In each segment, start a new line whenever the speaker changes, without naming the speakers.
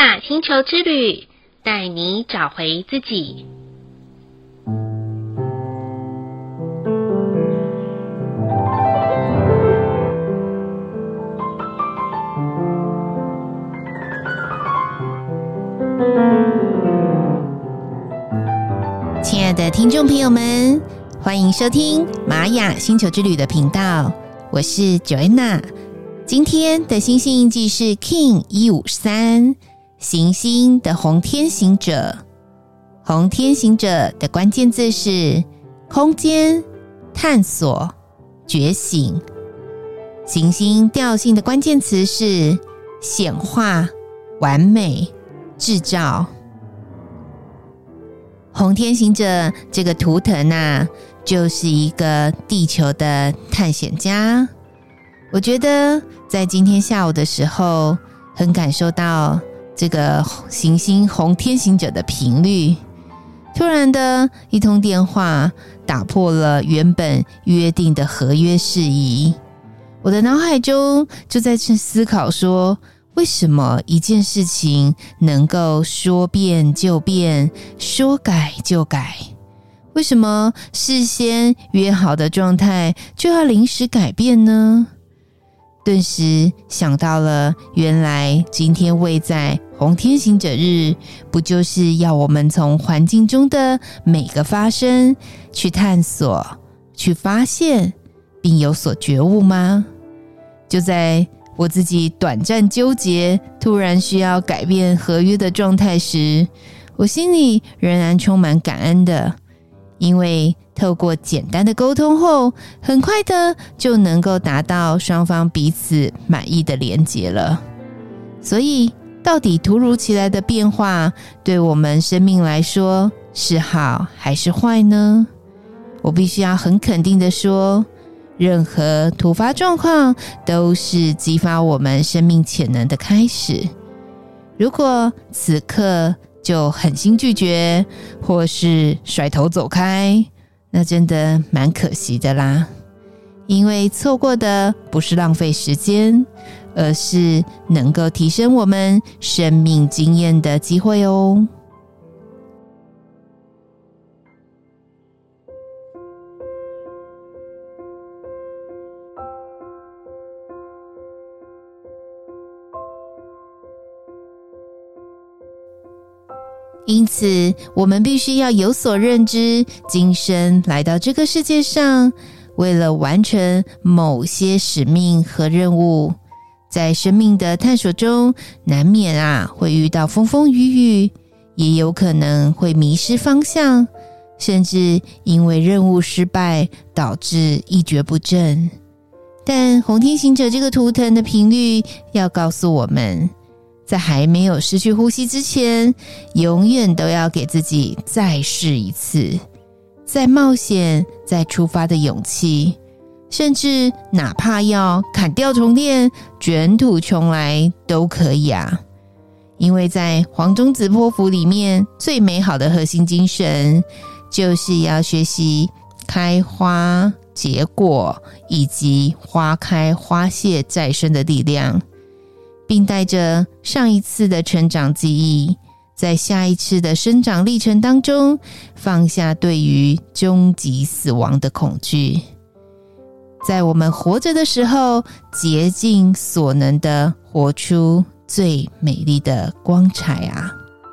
雅星球之旅，带你找回自己。
亲爱的听众朋友们，欢迎收听玛雅星球之旅的频道，我是 Joanna。今天的星星印记是 King 153行星的红天行者。红天行者的关键字是空间、探索、觉醒。行星调性的关键词是显化、完美、制造。红天行者这个图腾啊，就是一个地球的探险家。我觉得在今天下午的时候，很感受到这个行星红天行者的频率。突然的一通电话打破了原本约定的合约事宜。我的脑海中就在思考说，为什么一件事情能够说变就变，说改就改？为什么事先约好的状态就要临时改变呢？顿时想到了，原来今天位在红天行者日，不就是要我们从环境中的每个发生去探索、去发现，并有所觉悟吗？就在我自己短暂纠结，突然需要改变合约的状态时，我心里仍然充满感恩的，因为透过简单的沟通后，很快的就能够达到双方彼此满意的连结了。所以，到底突如其来的变化对我们生命来说是好还是坏呢？我必须要很肯定的说，任何突发状况都是激发我们生命潜能的开始。如果此刻就狠心拒绝，或是甩头走开，那真的蛮可惜的啦。因为错过的不是浪费时间，而是能够提升我们生命经验的机会哦。因此，我们必须要有所认知，今生来到这个世界上，为了完成某些使命和任务。在生命的探索中，难免会遇到风风雨雨，也有可能会迷失方向，甚至因为任务失败导致一蹶不振。但红天行者这个图腾的频率要告诉我们，在还没有失去呼吸之前，永远都要给自己再试一次，再冒险、再出发的勇气，甚至哪怕要砍掉重练、卷土重来都可以啊！因为在黄种子波符里面，最美好的核心精神，就是要学习开花、结果，以及花开花谢再生的力量，并带着上一次的成长记忆，在下一次的生长历程当中，放下对于终极死亡的恐惧，在我们活着的时候，竭尽所能的活出最美丽的光彩啊！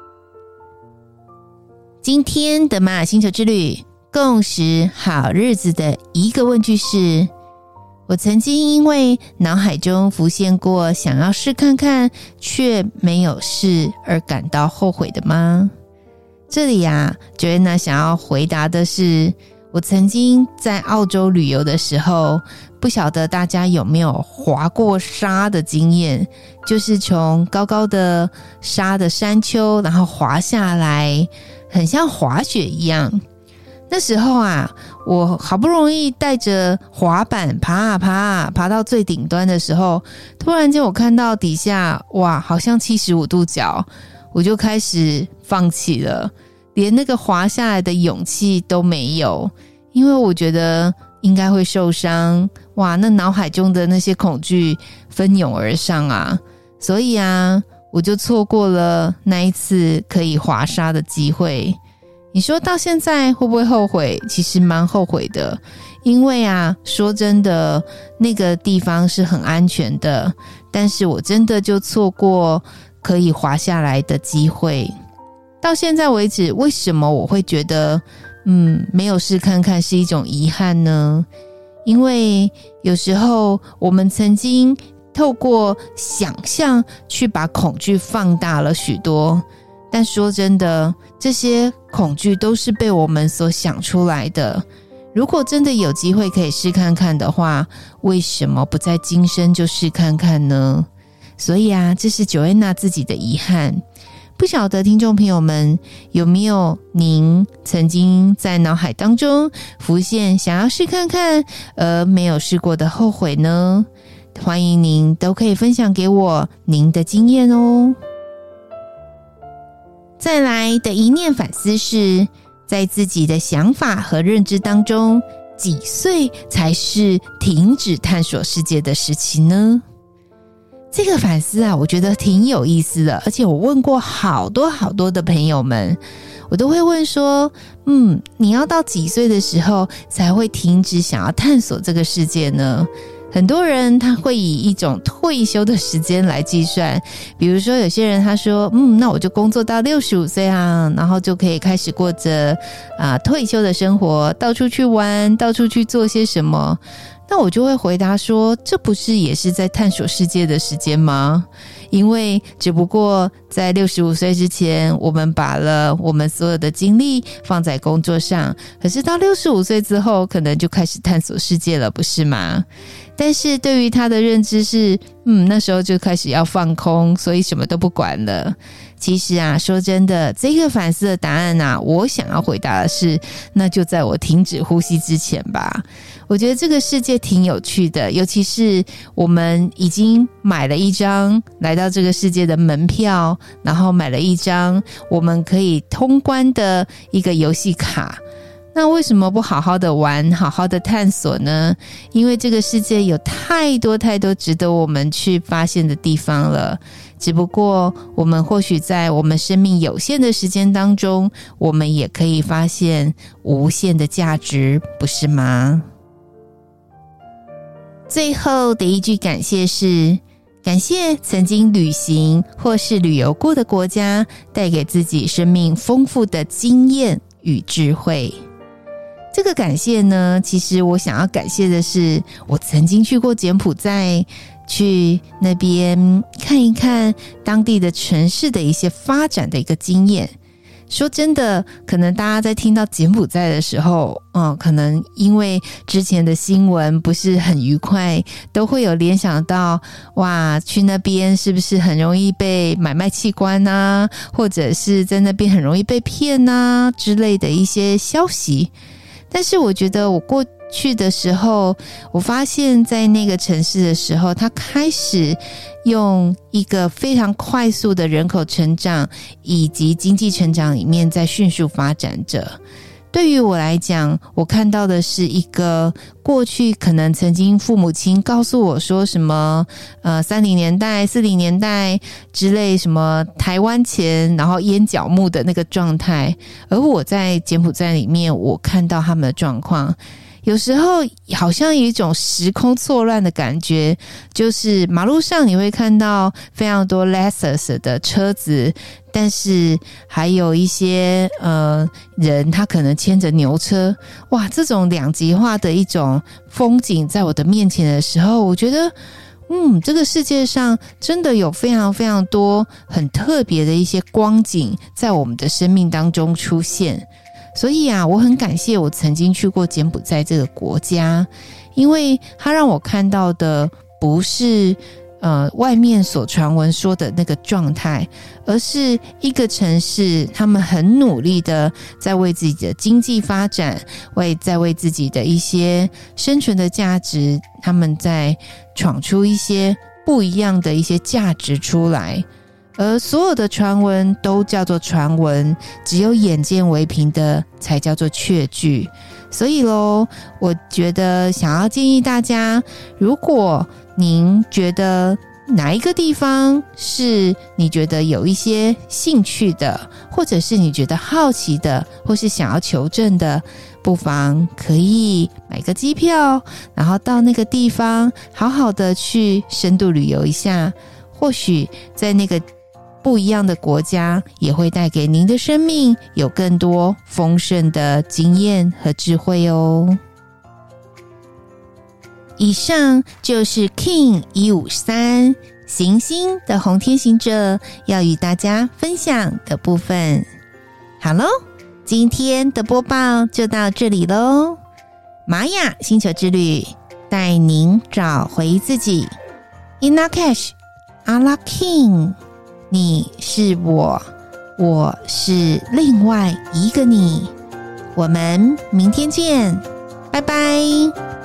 今天的玛雅星球之旅共识好日子的一个问句是，我曾经因为脑海中浮现过想要试看看却没有试而感到后悔的吗？这里Joanna 想要回答的是，我曾经在澳洲旅游的时候，不晓得大家有没有滑过沙的经验，就是从高高的沙的山丘然后滑下来，很像滑雪一样。那时候我好不容易带着滑板爬到最顶端的时候，突然间我看到底下好像75度角，我就开始放弃了，连那个滑下来的勇气都没有，因为我觉得应该会受伤，那脑海中的那些恐惧蜂拥而上所以我就错过了那一次可以滑沙的机会。你说到现在会不会后悔？其实蛮后悔的，因为说真的，那个地方是很安全的，但是我真的就错过可以滑下来的机会。到现在为止，为什么我会觉得没有试看看是一种遗憾呢？因为有时候我们曾经透过想象去把恐惧放大了许多，但说真的，这些恐惧都是被我们所想出来的。如果真的有机会可以试看看的话，为什么不在今生就试看看呢？所以这是 Joanna 自己的遗憾。不晓得听众朋友们有没有您曾经在脑海当中浮现想要试看看而没有试过的后悔呢？欢迎您都可以分享给我您的经验哦。再来的一念反思是，在自己的想法和认知当中，几岁才是停止探索世界的时期呢？这个反思我觉得挺有意思的，而且我问过好多好多的朋友们，我都会问说你要到几岁的时候才会停止想要探索这个世界呢？很多人他会以一种退休的时间来计算，比如说有些人他说那我就工作到65岁然后就可以开始过着退休的生活，到处去玩，到处去做些什么。那我就会回答说，这不是也是在探索世界的时间吗？因为只不过在65岁之前，我们把了我们所有的精力放在工作上，可是到65岁之后，可能就开始探索世界了，不是吗？但是对于他的认知是那时候就开始要放空，所以什么都不管了。其实说真的，这个反思的答案我想要回答的是，那就在我停止呼吸之前吧。我觉得这个世界挺有趣的，尤其是我们已经买了一张来到这个世界的门票，然后买了一张我们可以通关的一个游戏卡。那为什么不好好的玩，好好的探索呢？因为这个世界有太多太多值得我们去发现的地方了，只不过我们或许在我们生命有限的时间当中，我们也可以发现无限的价值，不是吗？最后的一句感谢是，感谢曾经旅行或是旅游过的国家，带给自己生命丰富的经验与智慧。这个感谢呢，其实我想要感谢的是，我曾经去过柬埔寨，去那边看一看当地的城市的一些发展的一个经验。说真的，可能大家在听到柬埔寨的时候，可能因为之前的新闻不是很愉快，都会有联想到，哇，去那边是不是很容易被买卖器官或者是在那边很容易被骗之类的一些消息。但是我觉得我过去的时候，我发现在那个城市的时候，它开始用一个非常快速的人口成长以及经济成长里面在迅速发展着。对于我来讲，我看到的是一个过去可能曾经父母亲告诉我说什么30年代40年代之类什么台湾钱然后烟角木的那个状态，而我在柬埔寨里面我看到他们的状况，有时候好像有一种时空错乱的感觉，就是马路上你会看到非常多 Lexus 的车子，但是还有一些人他可能牵着牛车，哇，这种两极化的一种风景在我的面前的时候，我觉得这个世界上真的有非常非常多很特别的一些光景在我们的生命当中出现。所以我很感谢我曾经去过柬埔寨这个国家，因为它让我看到的不是外面所传闻说的那个状态，而是一个城市他们很努力的在为自己的经济发展，在为自己的一些生存的价值，他们在闯出一些不一样的一些价值出来。而所有的传闻都叫做传闻，只有眼见为凭的才叫做确据。所以我觉得想要建议大家，如果您觉得哪一个地方是你觉得有一些兴趣的，或者是你觉得好奇的，或是想要求证的，不妨可以买个机票，然后到那个地方好好的去深度旅游一下，或许在那个不一样的国家也会带给您的生命有更多丰盛的经验和智慧哦。以上就是 King 153行星的红天行者要与大家分享的部分。好咯，今天的播报就到这里咯。玛雅星球之旅带您找回自己。 In Lak'ech Allah King， 你是我，我是另外一个你。我们明天见，拜拜。